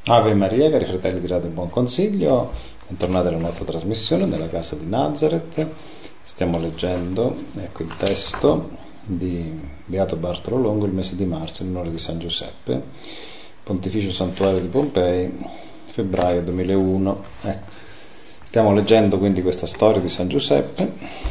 Ave Maria, cari fratelli di Radio Buon Consiglio, bentornati alla nostra trasmissione nella casa di Nazareth. Stiamo leggendo il testo di Beato Bartolo Longo, il mese di marzo in onore di San Giuseppe, Pontificio Santuario di Pompei, febbraio 2001. Stiamo leggendo quindi questa storia di San Giuseppe.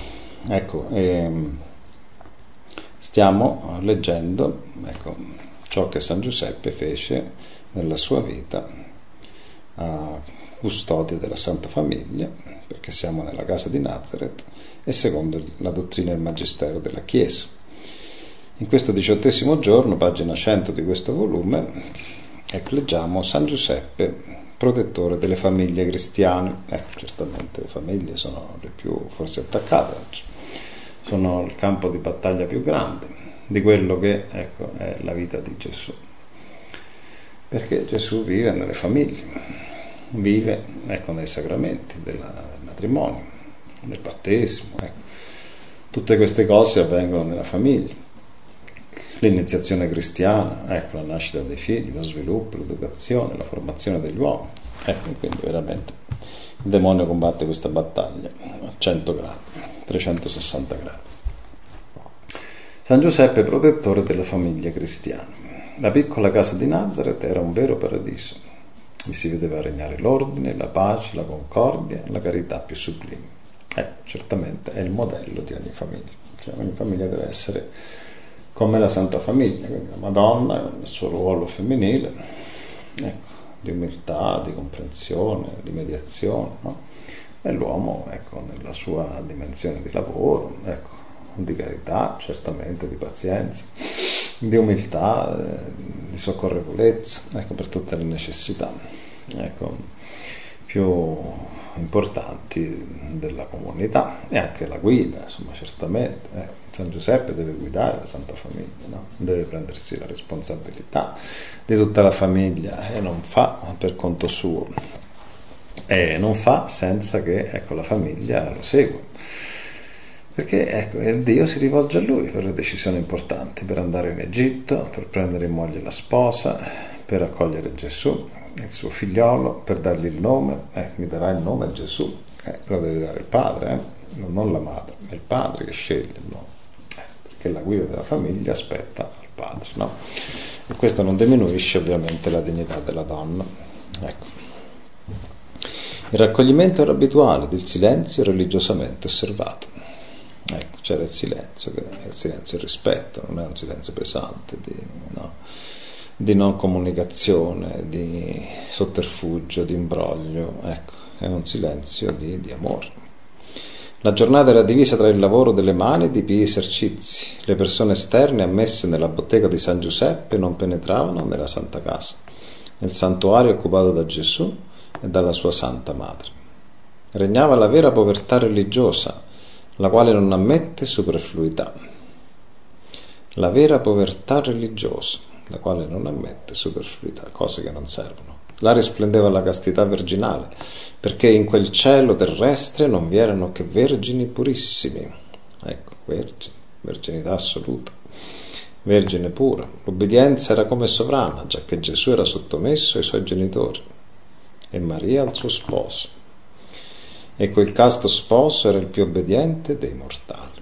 Stiamo leggendo ciò che San Giuseppe fece nella sua vita a custodia della Santa Famiglia, perché siamo nella casa di Nazareth e secondo la dottrina e il magistero della Chiesa. In questo 18° giorno, pagina 100 di questo volume, leggiamo San Giuseppe, protettore delle famiglie cristiane. Certamente le famiglie sono le più forse attaccate oggi, sono il campo di battaglia più grande di quello che è la vita di Gesù, perché Gesù vive nelle famiglie, vive nei sacramenti del matrimonio, nel battesimo. Tutte queste cose avvengono nella famiglia. L'iniziazione cristiana, la nascita dei figli, lo sviluppo, l'educazione, la formazione degli uomini. Quindi veramente il demonio combatte questa battaglia a 100 gradi, 360 gradi. San Giuseppe, protettore delle famiglie cristiane. La piccola casa di Nazareth era un vero paradiso. Vi si vedeva regnare l'ordine, la pace, la concordia, la carità più sublime. Certamente è il modello di ogni famiglia. Ogni famiglia deve essere come la Santa Famiglia, quindi la Madonna nel suo ruolo femminile, di umiltà, di comprensione, di mediazione, no? E l'uomo nella sua dimensione di lavoro, di carità, certamente di pazienza, di umiltà, di soccorrevolezza, per tutte le necessità più importanti della comunità, e anche la guida, certamente. San Giuseppe deve guidare la Santa Famiglia, no? Deve prendersi la responsabilità di tutta la famiglia e non fa per conto suo, e non fa senza che la famiglia lo segua, perché Dio si rivolge a lui per le decisioni importanti, per andare in Egitto, per prendere in moglie la sposa, per accogliere Gesù, il suo figliolo, per dargli il nome. Mi darà il nome Gesù, lo deve dare il padre, non la madre, è il padre che sceglie il nome, perché la guida della famiglia aspetta al padre, no? E questo non diminuisce ovviamente la dignità della donna. Il raccoglimento era abituale, il silenzio religiosamente osservato. C'era il silenzio, che è il silenzio e il rispetto, non è un silenzio pesante di non comunicazione, di sotterfugio, di imbroglio, è un silenzio di amore. La giornata era divisa tra il lavoro delle mani e di pii esercizi. Le persone esterne ammesse nella bottega di San Giuseppe non penetravano nella Santa Casa, nel santuario occupato da Gesù e dalla sua Santa Madre. Regnava la vera povertà religiosa, la quale non ammette superfluità. La vera povertà religiosa, la quale non ammette superfluità, cose che non servono. Là risplendeva la castità virginale, perché in quel cielo terrestre non vi erano che vergini purissimi. Verginità assoluta, vergine pura. L'obbedienza era come sovrana, giacché Gesù era sottomesso ai suoi genitori e Maria al suo sposo. E quel casto sposo era il più obbediente dei mortali.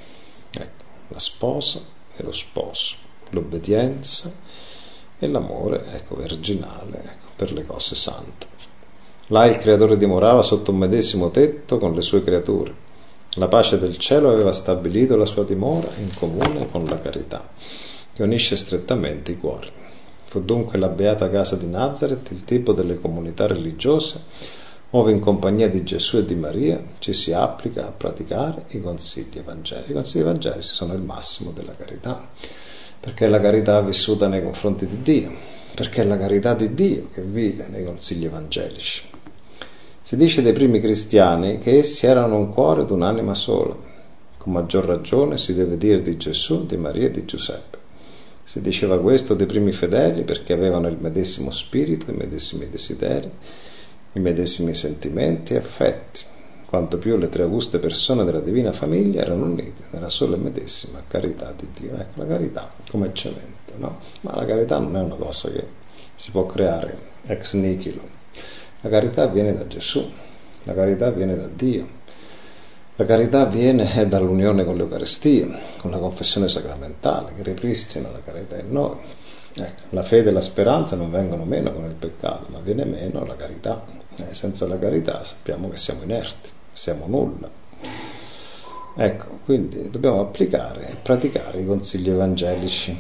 La sposa e lo sposo, l'obbedienza e l'amore verginale per le cose sante. Là il Creatore dimorava sotto un medesimo tetto con le sue creature. La pace del cielo aveva stabilito la sua dimora in comune con la carità, che unisce strettamente i cuori. Fu dunque la beata casa di Nazareth il tipo delle comunità religiose ove in compagnia di Gesù e di Maria ci si applica a praticare i consigli evangelici. I consigli evangelici sono il massimo della carità, perché è la carità vissuta nei confronti di Dio, perché è la carità di Dio che vive nei consigli evangelici. Si dice dei primi cristiani che essi erano un cuore ed un'anima sola. Con maggior ragione si deve dire di Gesù, di Maria e di Giuseppe. Si diceva questo dei primi fedeli perché avevano il medesimo spirito, i medesimi desideri, i medesimi sentimenti e affetti, quanto più le tre auguste persone della Divina Famiglia erano unite nella sola e medesima carità di Dio. La carità come cemento, no? Ma la carità non è una cosa che si può creare ex nihilo. La carità viene da Gesù, la carità viene da Dio, la carità viene dall'unione con l'Eucaristia, con la confessione sacramentale che ripristina la carità in noi. Ecco, la fede e la speranza non vengono meno con il peccato, ma viene meno la carità. Senza la carità sappiamo che siamo inerti, siamo nulla. Ecco, quindi dobbiamo applicare e praticare i consigli evangelici.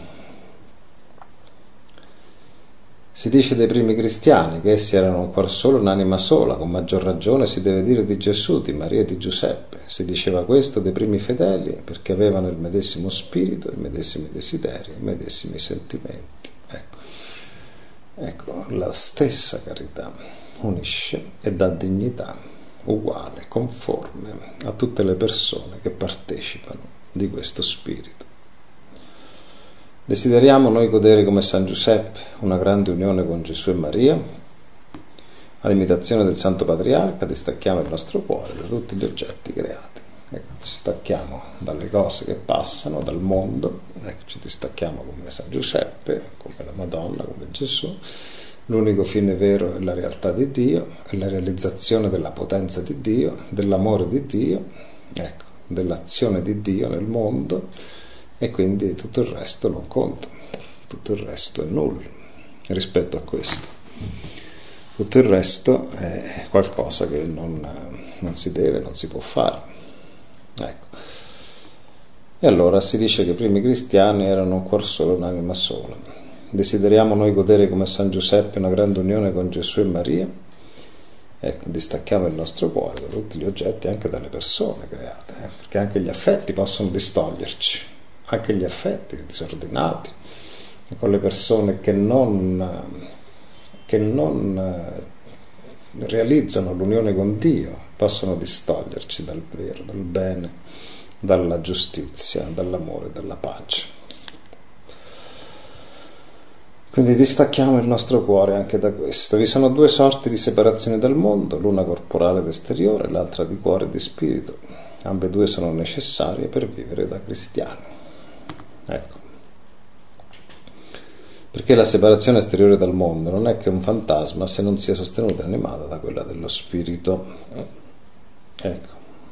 Si dice dei primi cristiani che essi erano un cuor solo, un'anima sola, con maggior ragione si deve dire di Gesù, di Maria e di Giuseppe. Si diceva questo dei primi fedeli perché avevano il medesimo spirito, i medesimi desideri, i medesimi sentimenti. Ecco, la stessa carità unisce e dà dignità uguale, conforme a tutte le persone che partecipano di questo spirito. Desideriamo noi godere come San Giuseppe una grande unione con Gesù e Maria. All'imitazione del Santo Patriarca distacchiamo il nostro cuore da tutti gli oggetti creati. Ecco, ci stacchiamo dalle cose che passano, dal mondo, ecco, ci distacchiamo come San Giuseppe, come la Madonna, come Gesù. L'unico fine vero è la realtà di Dio, è la realizzazione della potenza di Dio, dell'amore di Dio, ecco, dell'azione di Dio nel mondo, e quindi tutto il resto non conta, tutto il resto è nullo rispetto a questo. Tutto il resto è qualcosa che non si deve, non si può fare. Ecco. E allora si dice che i primi cristiani erano un cuor solo, un'anima sola. Desideriamo noi godere come San Giuseppe una grande unione con Gesù e Maria. Ecco, distacchiamo il nostro cuore da tutti gli oggetti, anche dalle persone create, perché anche gli affetti possono distoglierci. Anche gli affetti disordinati, con le persone che non realizzano l'unione con Dio, possono distoglierci dal vero, dal bene, dalla giustizia, dall'amore, dalla pace. Quindi distacchiamo il nostro cuore anche da questo. Vi sono due sorti di separazione dal mondo, l'una corporale ed esteriore, l'altra di cuore e di spirito. Ambedue sono necessarie per vivere da cristiani. Ecco, perché la separazione esteriore dal mondo non è che un fantasma se non sia sostenuta e animata da quella dello spirito. Ecco,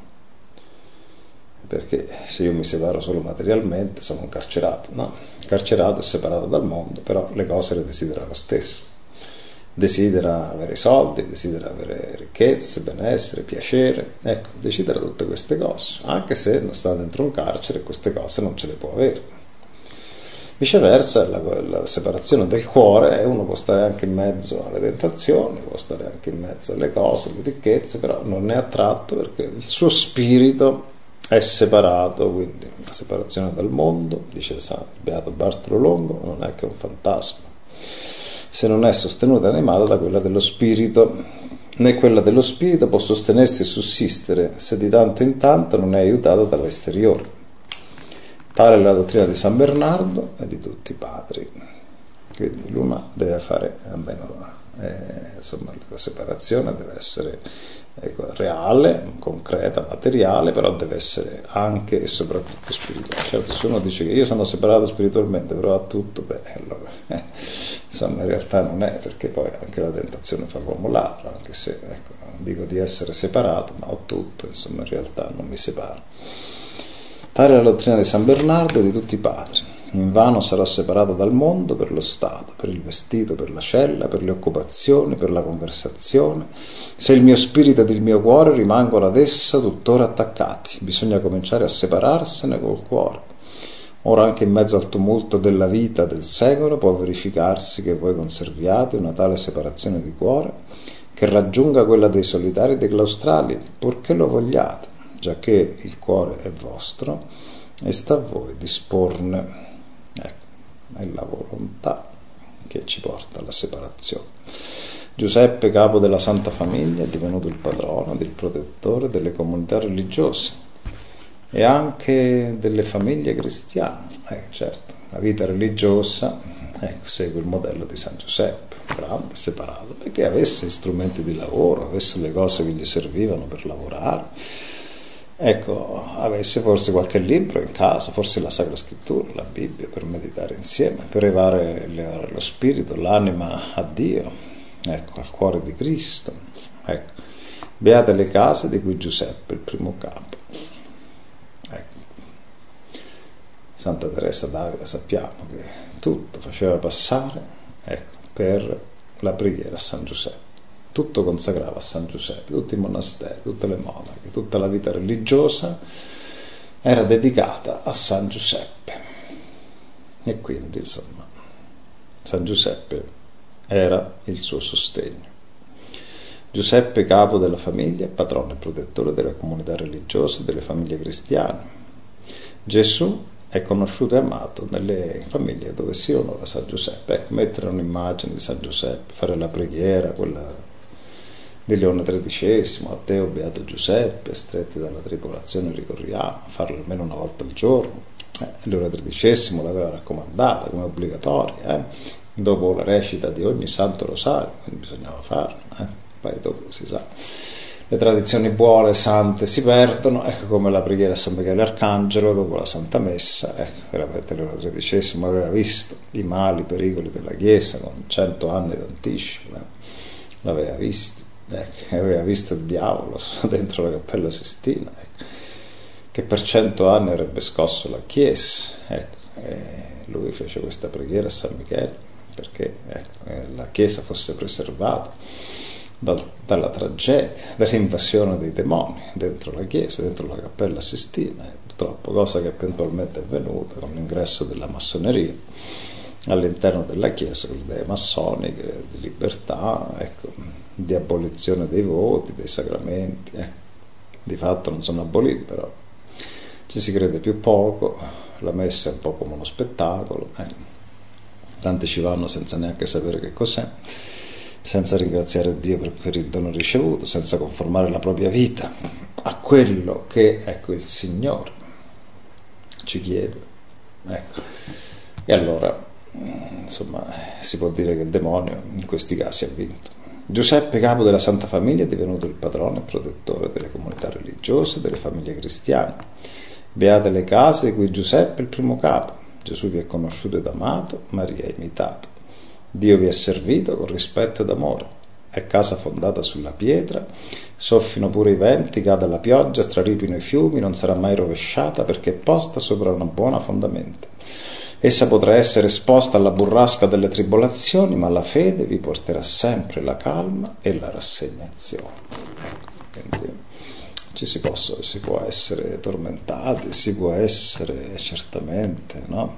perché se io mi separo solo materialmente sono un carcerato, no? Il carcerato è separato dal mondo, però le cose le desidera lo stesso. Desidera avere soldi, desidera avere ricchezze, benessere, piacere, ecco, desidera tutte queste cose, anche se non sta dentro un carcere e queste cose non ce le può avere. Viceversa, la separazione del cuore, uno può stare anche in mezzo alle tentazioni, può stare anche in mezzo alle cose, alle ricchezze, però non è attratto perché il suo spirito è separato, quindi la separazione dal mondo, dice San Beato Bartolo Longo, non è che un fantasma, se non è sostenuta e animata da quella dello spirito, né quella dello spirito può sostenersi e sussistere se di tanto in tanto non è aiutata dall'esteriore. Tale è la dottrina di San Bernardo e di tutti i padri. Quindi l'una deve fare almeno, insomma, la separazione deve essere reale, concreta, materiale, però deve essere anche e soprattutto spirituale. Certo, se uno dice che io sono separato spiritualmente, però ha tutto, allora, insomma, in realtà non è, perché poi anche la tentazione fa l'uomo ladro, anche se, ecco, dico di essere separato, ma ho tutto, insomma, in realtà non mi separo. Tale è la dottrina di San Bernardo e di tutti i padri. Invano sarò separato dal mondo per lo stato, per il vestito, per la cella, per le occupazioni, per la conversazione, se il mio spirito ed il mio cuore rimangono ad essa tuttora attaccati. Bisogna cominciare a separarsene col cuore. Ora anche in mezzo al tumulto della vita del secolo può verificarsi che voi conserviate una tale separazione di cuore che raggiunga quella dei solitari e dei claustrali, purché lo vogliate, giacché il cuore è vostro e sta a voi disporne. Ecco, è la volontà che ci porta alla separazione. Giuseppe, capo della Santa Famiglia, è divenuto il patrono ed il protettore delle comunità religiose e anche delle famiglie cristiane. Certo, la vita religiosa segue il modello di San Giuseppe, grande, separato, perché avesse strumenti di lavoro, avesse le cose che gli servivano per lavorare. ecco, avesse forse qualche libro in casa, forse la Sacra Scrittura, la Bibbia, per meditare insieme, per elevare lo spirito, l'anima a Dio, ecco, al cuore di Cristo. Ecco, beate le case di cui Giuseppe, il primo capo. Ecco. Santa Teresa d'Avila sappiamo che tutto faceva passare, ecco, per la preghiera a San Giuseppe. Tutto consacrava a San Giuseppe, tutti i monasteri, tutte le monache, tutta la vita religiosa era dedicata a San Giuseppe. E quindi, insomma, San Giuseppe era il suo sostegno. Giuseppe, capo della famiglia, patrono e protettore della comunità religiosa e delle famiglie cristiane. Gesù è conosciuto e amato nelle famiglie dove si onora San Giuseppe. Ecco, mettere un'immagine di San Giuseppe, fare la preghiera, quella di Leone XIII, a te, o beato Giuseppe, stretti dalla tribolazione ricorriamo, farlo almeno una volta al giorno. Leone XIII l'aveva raccomandata come obbligatoria, dopo la recita di ogni santo rosario, quindi bisognava farlo, poi dopo si sa. Le tradizioni buone, sante, si perdono, ecco, come la preghiera a San Michele Arcangelo dopo la Santa Messa. Ecco, veramente Leone XIII aveva visto i mali, i pericoli della Chiesa con 100 anni d'anticipo, l'aveva visto. Ecco, aveva visto il diavolo dentro la Cappella Sistina, ecco, che per 100 anni avrebbe scosso la Chiesa, ecco, e lui fece questa preghiera a San Michele perché, ecco, la Chiesa fosse preservata dalla tragedia, dall'invasione dei demoni dentro la Chiesa, dentro la Cappella Sistina. Purtroppo, cosa che eventualmente è avvenuta con l'ingresso della massoneria all'interno della Chiesa, con le idee massoniche di libertà, ecco, di abolizione dei voti, dei sacramenti, di fatto non sono aboliti, però ci si crede più poco, la messa è un po' come uno spettacolo, tanti ci vanno senza neanche sapere che cos'è, senza ringraziare Dio per il dono ricevuto, senza conformare la propria vita a quello che, ecco, il Signore ci chiede, ecco. E allora, insomma, si può dire che il demonio in questi casi ha vinto. Giuseppe, capo della Santa Famiglia, è divenuto il patrono e protettore delle comunità religiose e delle famiglie cristiane. Beate le case di cui Giuseppe è il primo capo. Gesù vi è conosciuto ed amato, Maria è imitato. Dio vi è servito con rispetto ed amore. È casa fondata sulla pietra, soffino pure i venti, cada la pioggia, straripino i fiumi, non sarà mai rovesciata perché è posta sopra una buona fondamenta. Essa potrà essere esposta alla burrasca delle tribolazioni, ma la fede vi porterà sempre la calma e la rassegnazione. Quindi si può essere tormentati, si può essere certamente, no?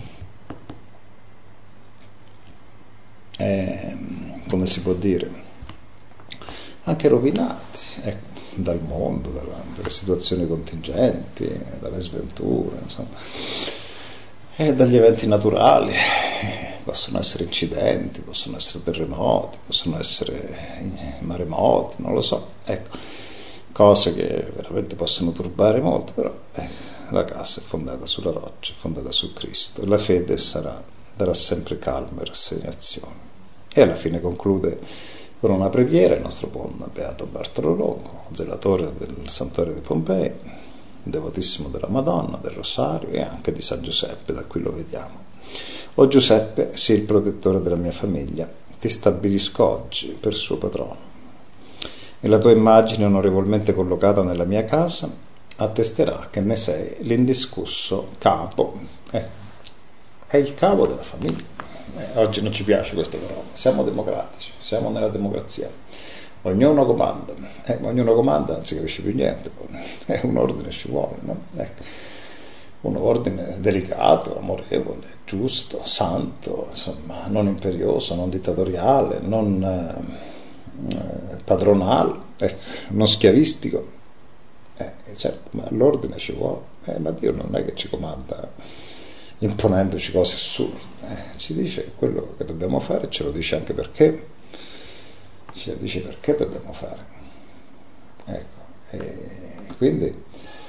Come si può dire? Anche rovinati, ecco, dal mondo, dalle situazioni contingenti, dalle sventure, insomma. E dagli eventi naturali, possono essere incidenti, possono essere terremoti, possono essere maremoti, non lo so, ecco, cose che veramente possono turbare molto, però la casa è fondata sulla roccia, è fondata su Cristo, e la fede darà sempre calma e rassegnazione. E alla fine conclude con una preghiera il nostro buon Beato Bartolo Longo, zelatore del santuario di Pompei, devotissimo della Madonna, del Rosario e anche di San Giuseppe, da qui lo vediamo. O Giuseppe, sii il protettore della mia famiglia, ti stabilisco oggi per suo patrono. E la tua immagine onorevolmente collocata nella mia casa attesterà che ne sei l'indiscusso capo. È il capo della famiglia. Oggi non ci piace questa parola. Siamo democratici, siamo nella democrazia. Ognuno comanda, non si capisce più niente, un ordine ci vuole, no? Ecco. Un ordine delicato, amorevole, giusto, santo, insomma, non imperioso, non dittatoriale, non padronale, non schiavistico. Certo, ma l'ordine ci vuole, ma Dio non è che ci comanda imponendoci cose assurde, ci dice quello che dobbiamo fare, ce lo dice anche perché. Ci dice perché dobbiamo fare, ecco, e quindi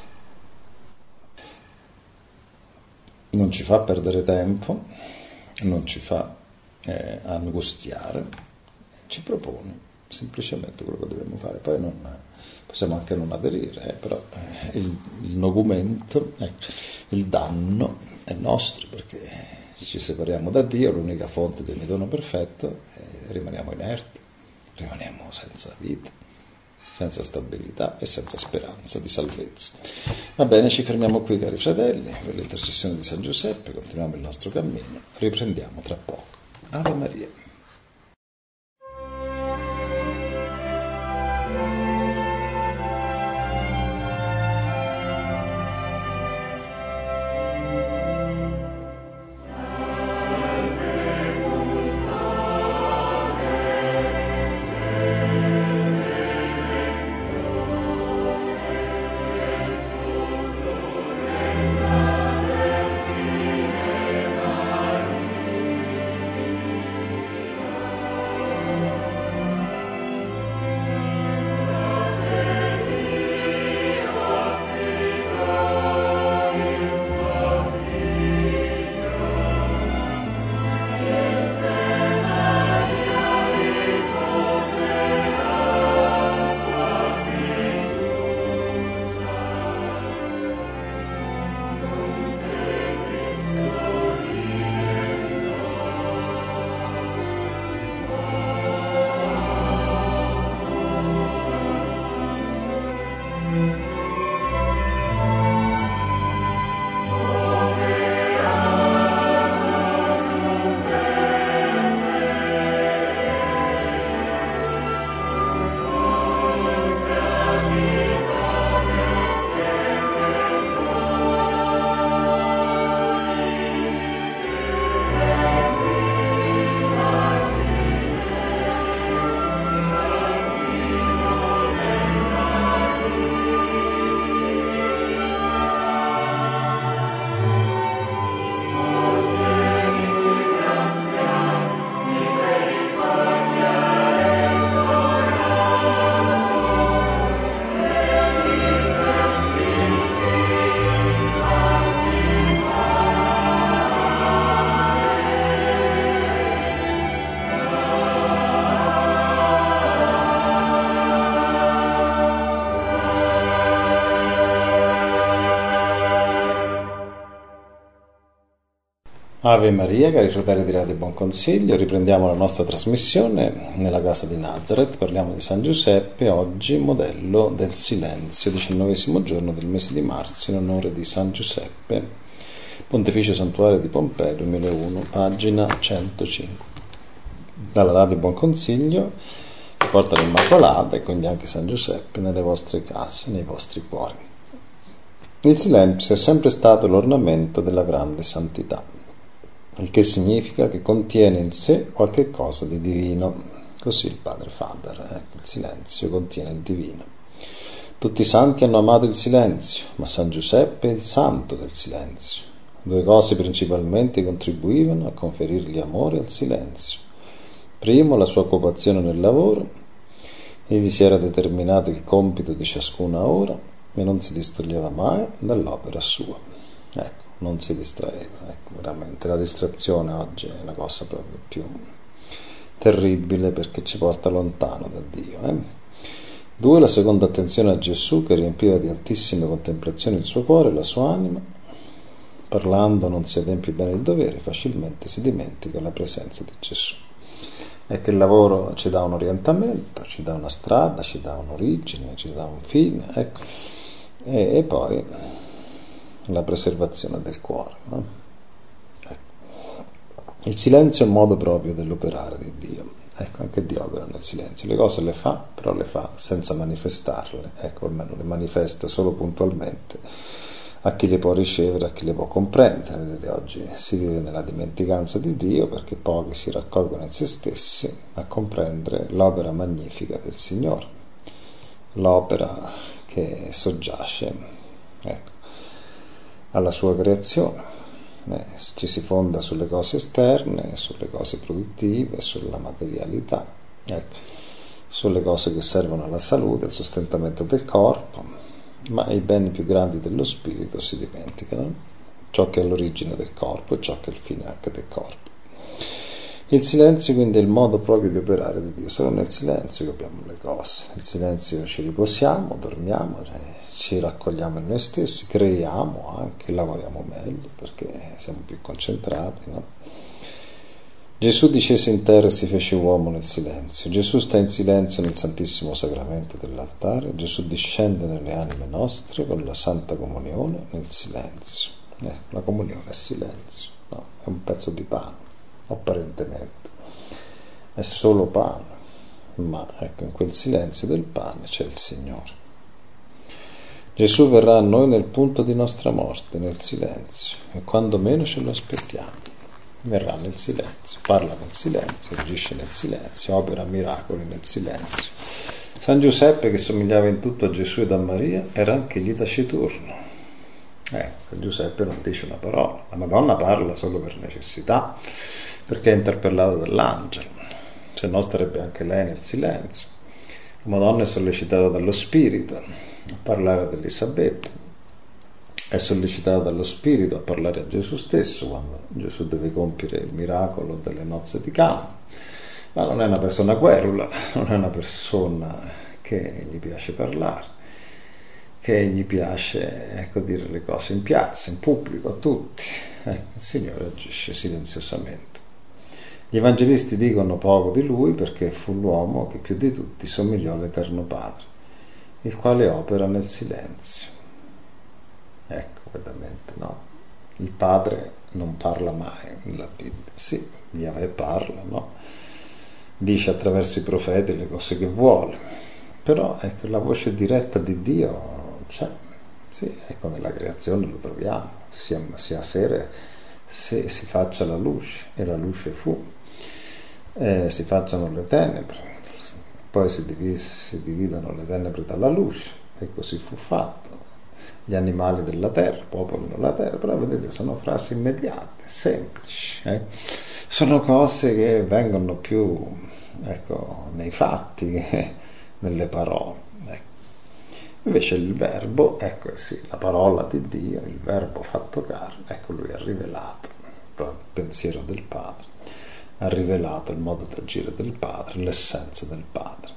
non ci fa perdere tempo, non ci fa angustiare, ci propone semplicemente quello che dobbiamo fare. Poi possiamo anche non aderire, però il nocumento, il danno è nostro, perché ci separiamo da Dio, l'unica fonte di ogni dono perfetto, e rimaniamo inerti, rimaniamo senza vita, senza stabilità e senza speranza di salvezza. Va bene, ci fermiamo qui, cari fratelli, per l'intercessione di San Giuseppe, continuiamo il nostro cammino, riprendiamo tra poco. Ave Maria. Ave Maria, cari fratelli di Radio Buon Consiglio, riprendiamo la nostra trasmissione nella casa di Nazareth. Parliamo di San Giuseppe, oggi modello del silenzio, 19° giorno del mese di marzo, in onore di San Giuseppe, Pontificio Santuario di Pompei, 2001, pagina 105. Dalla Radio Buon Consiglio, che porta l'Immacolata e quindi anche San Giuseppe nelle vostre case, nei vostri cuori. Il silenzio è sempre stato l'ornamento della grande santità, il che significa che contiene in sé qualche cosa di divino. Così il padre Faber, il silenzio contiene il divino. Tutti i santi hanno amato il silenzio, ma San Giuseppe è il santo del silenzio. Due cose principalmente contribuivano a conferirgli amore al silenzio. Primo, la sua occupazione nel lavoro. Egli si era determinato il compito di ciascuna ora e non si distoglieva mai dall'opera sua. Non si distraeva, veramente la distrazione oggi è la cosa proprio più terribile, perché ci porta lontano da Dio. Due, la seconda attenzione a Gesù, che riempiva di altissime contemplazioni il suo cuore e la sua anima. Parlando non si adempie bene il dovere, facilmente si dimentica la presenza di Gesù. È che il lavoro ci dà un orientamento, ci dà una strada, ci dà un'origine, ci dà un fine, e poi la preservazione del cuore, no? Il silenzio è un modo proprio dell'operare di Dio. Anche Dio opera nel silenzio, le cose le fa, però le fa senza manifestarle, almeno le manifesta solo puntualmente a chi le può ricevere, a chi le può comprendere. Vedete, oggi si vive nella dimenticanza di Dio perché pochi si raccolgono in se stessi a comprendere l'opera magnifica del Signore, l'opera che soggiace alla sua creazione. Ci si fonda sulle cose esterne, sulle cose produttive, sulla materialità, sulle cose che servono alla salute, al sostentamento del corpo, ma i beni più grandi dello spirito si dimenticano, ciò che è all'origine del corpo e ciò che è il fine anche del corpo. Il silenzio quindi è il modo proprio di operare di Dio, solo nel silenzio capiamo le cose, nel silenzio ci riposiamo, dormiamo, ci raccogliamo in noi stessi, creiamo anche, lavoriamo meglio perché siamo più concentrati, no? Gesù discese in terra e si fece uomo nel silenzio. Gesù sta in silenzio nel Santissimo Sacramento dell'altare. Gesù discende nelle anime nostre con la Santa Comunione nel silenzio. La comunione è silenzio, no? È un pezzo di pane, apparentemente. È solo pane, ma ecco, in quel silenzio del pane c'è il Signore. Gesù verrà a noi nel punto di nostra morte, nel silenzio, e quando meno ce lo aspettiamo. Verrà nel silenzio, parla nel silenzio, agisce nel silenzio, opera miracoli nel silenzio. San Giuseppe, che somigliava in tutto a Gesù ed a Maria, era anch'egli taciturno. San Giuseppe non dice una parola, la Madonna parla solo per necessità, perché è interpellata dall'angelo, se no starebbe anche lei nel silenzio. La Madonna è sollecitata dallo Spirito a parlare ad Elisabetta, è sollecitata dallo Spirito a parlare a Gesù stesso quando Gesù deve compiere il miracolo delle nozze di Cana, ma non è una persona querula, non è una persona che gli piace parlare, che gli piace dire le cose in piazza, in pubblico, a tutti. Il Signore agisce silenziosamente. Gli evangelisti dicono poco di lui perché fu l'uomo che più di tutti somigliò all'Eterno Padre, il quale opera nel silenzio. Veramente no, il Padre non parla mai nella Bibbia, sì, Yahweh parla, no? Dice attraverso i profeti le cose che vuole, però la voce diretta di Dio c'è, sì, nella creazione lo troviamo, sia sera se si faccia la luce, e la luce fu, si facciano le tenebre, poi si dividono le tenebre dalla luce, e così fu fatto. Gli animali della terra popolano la terra, però vedete sono frasi immediate, semplici, sono cose che vengono più nei fatti che nelle parole. Invece il verbo, la parola di Dio, il verbo fatto carne, lui ha rivelato il pensiero del Padre, ha rivelato il modo di agire del Padre, l'essenza del Padre.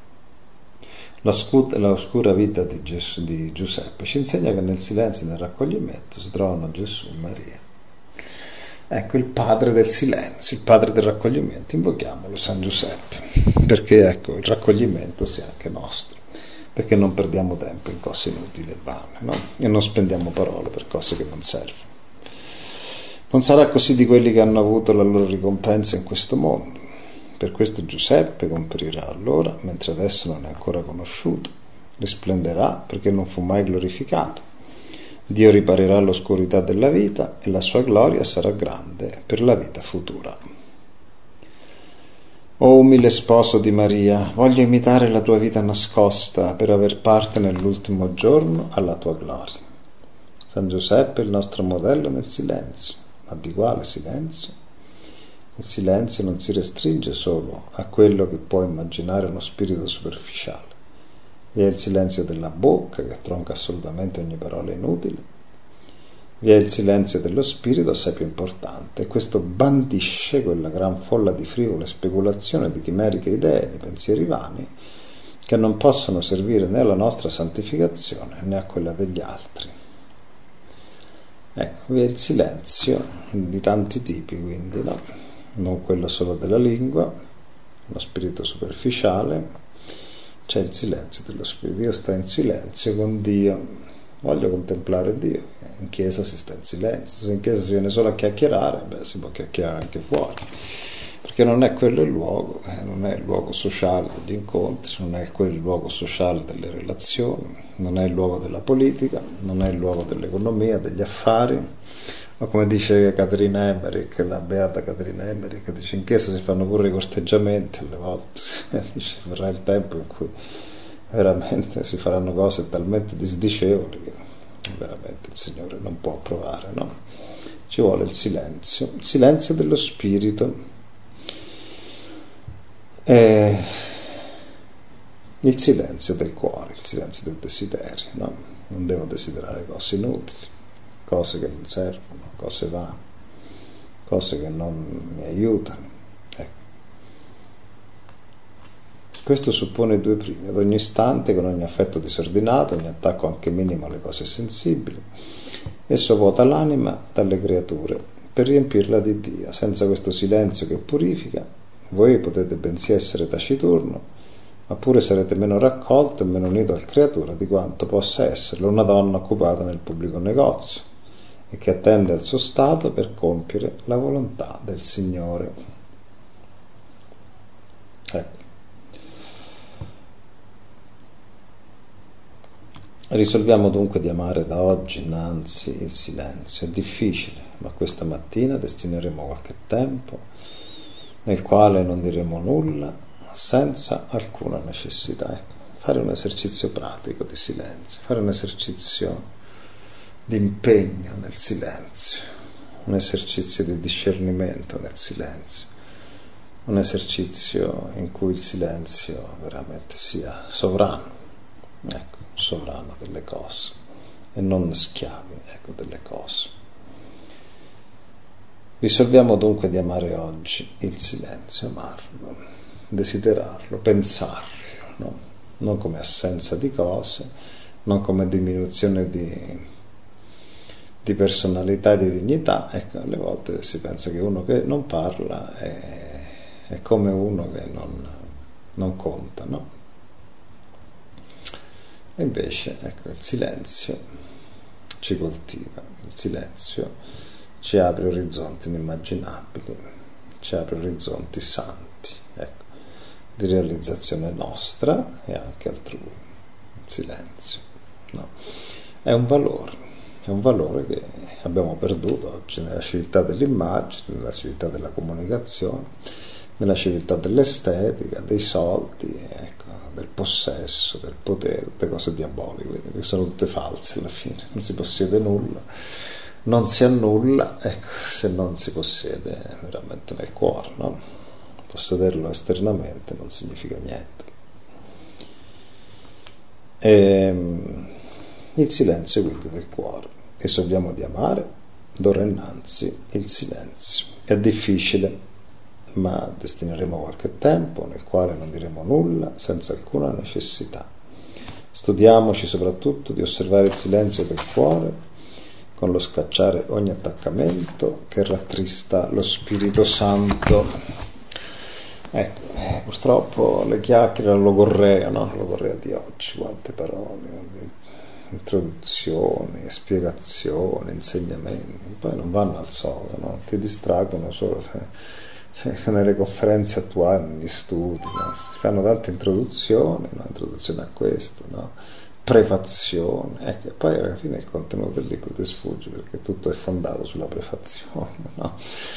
L'oscura vita di Giuseppe ci insegna che nel silenzio e nel raccoglimento si trovano Gesù e Maria. Il padre del silenzio, il padre del raccoglimento, invochiamolo San Giuseppe, perché il raccoglimento sia anche nostro, perché non perdiamo tempo in cose inutili e vane, no? E non spendiamo parole per cose che non servono. Non sarà così di quelli che hanno avuto la loro ricompensa in questo mondo. Per questo Giuseppe comparirà allora, mentre adesso non è ancora conosciuto, risplenderà perché non fu mai glorificato. Dio riparerà l'oscurità della vita e la sua gloria sarà grande per la vita futura. O umile sposo di Maria, voglio imitare la tua vita nascosta per aver parte nell'ultimo giorno alla tua gloria. San Giuseppe è il nostro modello nel silenzio, ma di quale silenzio? Il silenzio non si restringe solo a quello che può immaginare uno spirito superficiale. Vi è il silenzio della bocca che tronca assolutamente ogni parola inutile. Vi è il silenzio dello spirito assai più importante, e questo bandisce quella gran folla di frivole speculazioni, di chimeriche idee, di pensieri vani, che non possono servire né alla nostra santificazione né a quella degli altri. Vi è il silenzio di tanti tipi, quindi, no? Non quello solo della lingua, uno spirito superficiale, c'è il silenzio dello spirito. Io sto in silenzio con Dio, voglio contemplare Dio. In chiesa si sta in silenzio, se in chiesa si viene solo a chiacchierare, si può chiacchierare anche fuori, perché non è quello il luogo, non è il luogo sociale degli incontri, non è quello il luogo sociale delle relazioni, non è il luogo della politica, non è il luogo dell'economia, degli affari. Ma come dice Caterina Emmerich, la beata Caterina Emmerich, dice in chiesa si fanno pure i corteggiamenti alle volte, dice verrà il tempo in cui veramente si faranno cose talmente disdicevoli che veramente il Signore non può approvare, no? Ci vuole il silenzio dello spirito, il silenzio del cuore, il silenzio del desiderio, no? Non devo desiderare cose inutili, cose che non servono, cose vane, cose che non mi aiutano, Questo suppone due primi: ad ogni istante, con ogni affetto disordinato, ogni attacco anche minimo alle cose sensibili, esso vuota l'anima dalle creature per riempirla di Dio. Senza questo silenzio che purifica, voi potete bensì essere taciturno, ma pure sarete meno raccolto e meno unito al creatura di quanto possa esserlo una donna occupata nel pubblico negozio e che attende al suo stato per compiere la volontà del Signore. Ecco. Risolviamo dunque di amare da oggi innanzi il silenzio. È difficile, ma questa mattina destineremo qualche tempo nel quale non diremo nulla senza alcuna necessità. Ecco. Fare un esercizio pratico di silenzio, fare un esercizio di impegno nel silenzio, un esercizio di discernimento nel silenzio, un esercizio in cui il silenzio veramente sia sovrano, ecco, sovrano delle cose e non schiavi, ecco, delle cose. Risolviamo dunque di amare oggi il silenzio, amarlo, desiderarlo, pensarlo, no? Non come assenza di cose, non come diminuzione di personalità e di dignità. Ecco, alle volte si pensa che uno che non parla è come uno che non conta, no? E invece, ecco, il silenzio ci coltiva, il silenzio ci apre orizzonti inimmaginabili, ci apre orizzonti santi, ecco, di realizzazione nostra e anche altrui. Il silenzio, no? È un valore che abbiamo perduto oggi nella civiltà dell'immagine, nella civiltà della comunicazione, nella civiltà dell'estetica, dei soldi, ecco, del possesso, del potere, tutte cose diaboliche, che sono tutte false alla fine. Non si possiede nulla, non si ha nulla, ecco, se non si possiede veramente nel cuore, no? Possederlo esternamente non significa niente. Il silenzio quindi del cuore. Risolviamo di amare d'ora innanzi il silenzio. È difficile, ma destineremo qualche tempo nel quale non diremo nulla senza alcuna necessità. Studiamoci soprattutto di osservare il silenzio del cuore con lo scacciare ogni attaccamento che rattrista lo Spirito Santo. Ecco, purtroppo le chiacchiere, la logorrea, no? Logorrea di oggi, quante parole, introduzioni, spiegazioni, insegnamenti, poi non vanno al soldo, no? Ti distraggono solo nelle conferenze attuali, negli studi, no? Si fanno tante introduzioni, no? Introduzione a questo, no? Prefazione, ecco, e poi alla fine il contenuto del libro ti sfugge perché tutto è fondato sulla prefazione, no?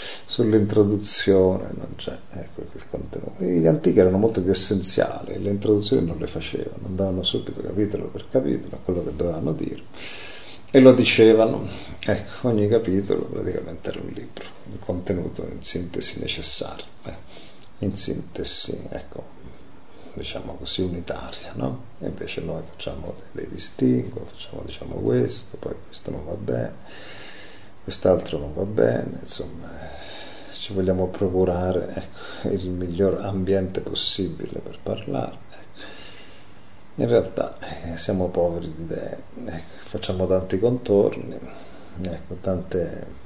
Sull'introduzione non c'è, ecco, il contenuto. Gli antichi erano molto più essenziali, le introduzioni non le facevano, andavano subito capitolo per capitolo a quello che dovevano dire e lo dicevano. Ecco, ogni capitolo praticamente era un libro, un contenuto in sintesi necessario, in sintesi, ecco, diciamo così, unitaria, no? E invece noi facciamo dei distinguo, facciamo, diciamo, questo, poi questo non va bene, quest'altro non va bene, insomma, ci vogliamo procurare, ecco, il miglior ambiente possibile per parlare. Ecco. In realtà siamo poveri di idee, ecco, facciamo tanti contorni, ecco, tante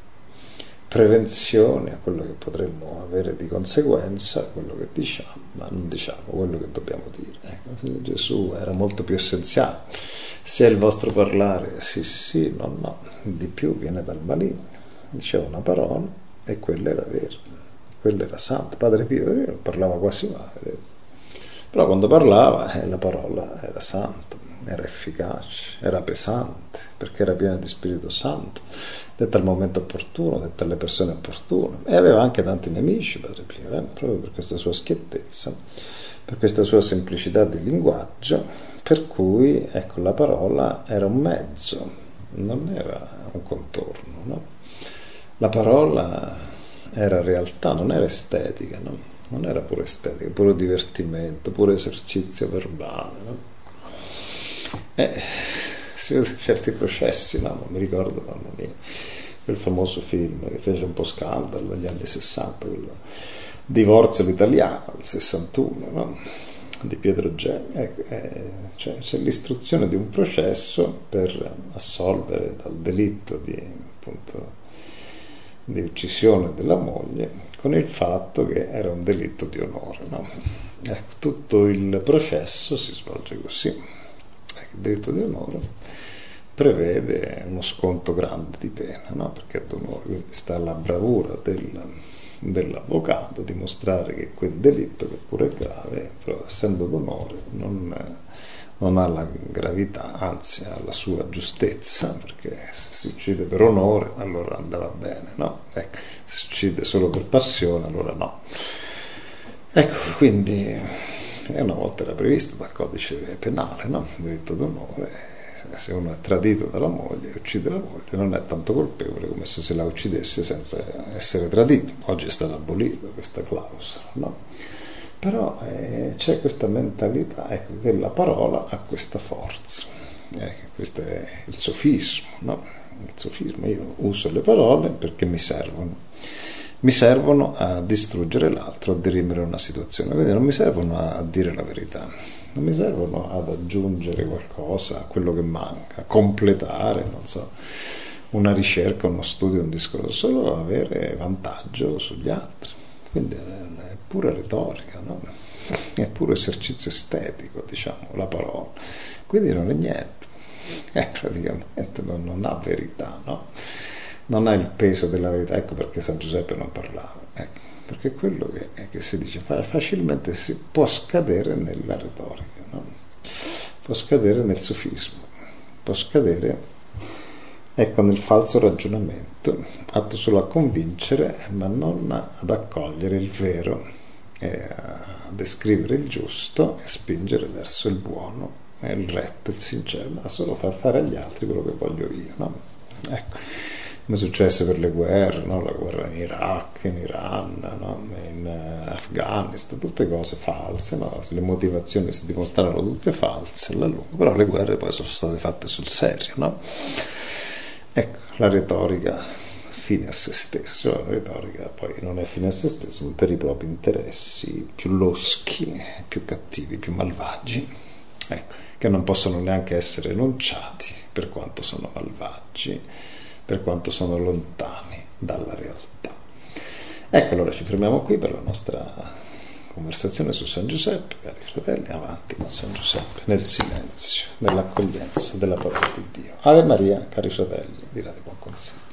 prevenzioni a quello che potremmo avere di conseguenza, quello che diciamo, ma non diciamo quello che dobbiamo dire. Ecco, Gesù era molto più essenziale. Se è il vostro parlare sì sì, no no, di più viene dal maligno. Diceva una parola e quella era vera, quella era santa. Padre Pio parlava quasi male, però quando parlava la parola era santa, era efficace, era pesante, perché era piena di Spirito Santo, detta al momento opportuno, detta alle persone opportune, e aveva anche tanti nemici, Padre Pio, proprio per questa sua schiettezza, per questa sua semplicità di linguaggio, per cui, ecco, la parola era un mezzo, non era un contorno, no? La parola era realtà, non era estetica, no? Non era pure estetica, pure divertimento, pure esercizio verbale, no? Si vede certi processi, no? Non mi ricordo, mamma mia, quel famoso film che fece un po' scandalo negli anni 60, quello Divorzio l'italiano, del 61, no? di Pietro Gelli, c'è l'istruzione di un processo per assolvere dal delitto di uccisione della moglie, con il fatto che era un delitto di onore, no? Tutto il processo si svolge così. Il delitto di onore prevede uno sconto grande di pena, no? Perché ad onore, quindi sta alla bravura dell'avvocato dimostrare che quel delitto, che pure è grave, però essendo d'onore non ha la gravità, anzi ha la sua giustezza, perché se si uccide per onore allora andava bene, no? Ecco, se si uccide solo per passione allora no. Ecco, quindi una volta era previsto dal codice penale, no? Il delitto d'onore. Se uno è tradito dalla moglie, uccide la moglie, non è tanto colpevole come se la uccidesse senza essere tradito. Oggi è stata abolita questa clausola, no? Però c'è questa mentalità, ecco, che la parola ha questa forza. Questo è il sofismo, no? Il sofismo, io uso le parole perché mi servono a distruggere l'altro, a dirimere una situazione, quindi non mi servono a dire la verità, non mi servono ad aggiungere qualcosa a quello che manca, a completare, non so, una ricerca, uno studio, un discorso, solo avere vantaggio sugli altri. Quindi è pura retorica, no? È puro esercizio estetico, diciamo, la parola. Quindi non è niente, praticamente non ha verità, no? Non ha il peso della verità. Ecco perché San Giuseppe non parlava, ecco, perché quello che si dice facilmente si può scadere nella retorica, no? Può scadere nel sofismo, può scadere, ecco, nel falso ragionamento, atto solo a convincere ma non ad accogliere il vero, a descrivere il giusto e spingere verso il buono, il retto, il sincero, ma solo far fare agli altri quello che voglio io, no? Ecco, come successe per le guerre, no? La guerra in Iraq, in Iran, no? In Afghanistan, tutte cose false, no? Le motivazioni si dimostrarono tutte false alla lunga, però le guerre poi sono state fatte sul serio, no? Ecco, la retorica fine a se stesso, la retorica poi non è fine a se stesso, ma per i propri interessi più loschi, più cattivi, più malvagi, ecco, che non possono neanche essere enunciati per quanto sono malvagi, per quanto sono lontani dalla realtà. Ecco, allora ci fermiamo qui per la nostra conversazione su San Giuseppe, cari fratelli, avanti con San Giuseppe, nel silenzio, nell'accoglienza della parola di Dio. Ave Maria, cari fratelli, di Radio Buon Consiglio.